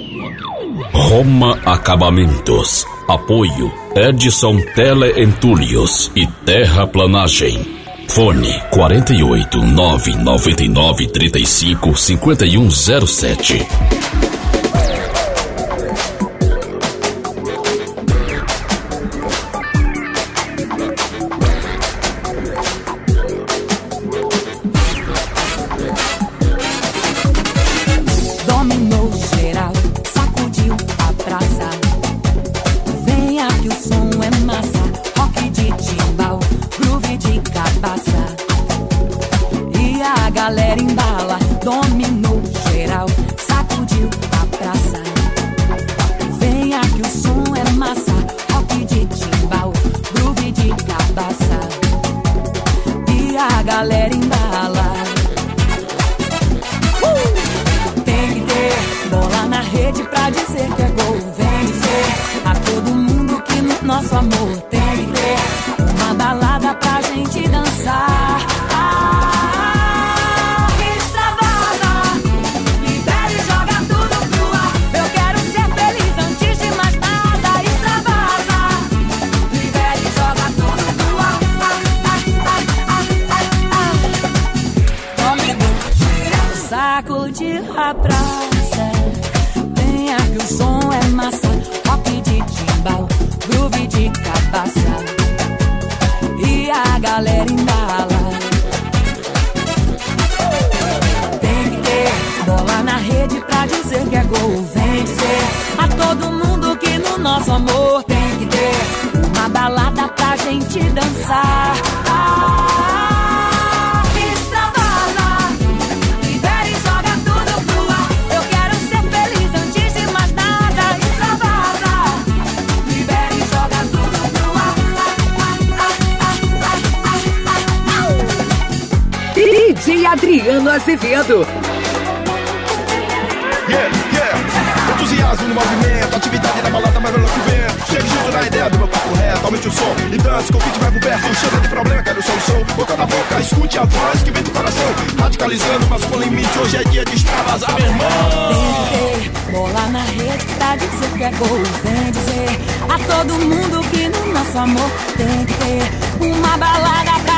Roma Acabamentos. Apoio Edson Teleentulhos e Terraplanagem. Fone 48 999 35 5107. Dominou geral, sacudiu a praça. Venha que o som é massa, rock de timbal, groove de cabaça. E a galera embala, dominou geral, sacudiu a praça. Venha que o som é massa, rock de timbal, groove de cabaça. E a galera embala. Tem que ter bola na rede pra dizer que é gol. Vem dizer a todo mundo que no nosso amor tem que ter uma balada pra gente dançar. Extravasa, libera e joga tudo pro ar. Eu quero ser feliz antes de mais nada. Extravasa, libera e joga tudo pro ar. Sacudir a praça. Venha que o som é massa, rock de timbal, groove de cabaça. E a galera embala. Tem que ter bola na rede pra dizer que é gol. Vem dizer a todo mundo que no nosso amor tem que ter uma balada pra gente dançar. DJ Adriano Azevedo. Entusiasmo no movimento, atividade na balada mais veloz que o vento. Chega junto na ideia do meu papo reto, aumente o som e dance, com o beat vai pro perto. Chega de problema, quero solução, boca na boca, escute a voz que vem do coração. Radicalizando, mas com limite, hoje é dia de extravasar, meu irmão. Tem que ter bola na rede pra dizer que é gol. Vem dizer a todo mundo que no nosso amor tem que ter uma balada pra